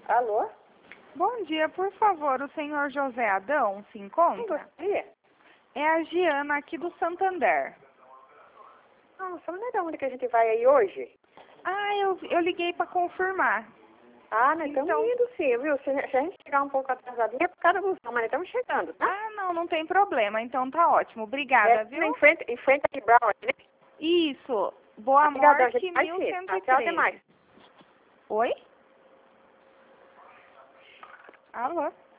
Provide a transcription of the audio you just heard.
Alô? Bom dia, por favor, o senhor José Adão se encontra? Quem gostaria? É a Giana aqui do Santander. Nossa, mas não é da onde que a gente vai aí hoje? Ah, eu liguei para confirmar. Ah, nós estamos Então- indo sim, viu? Se a gente chegar um pouco atrasadinha é por causa do busão, mas nós estamos chegando, tá? Ah, não tem problema, então tá ótimo. Obrigada, viu? Em frente aqui, Brown, né? Isso, Boa Obrigadão, Morte, gente. Vai sim. 1113. Tchau, até mais. Oi? Alô?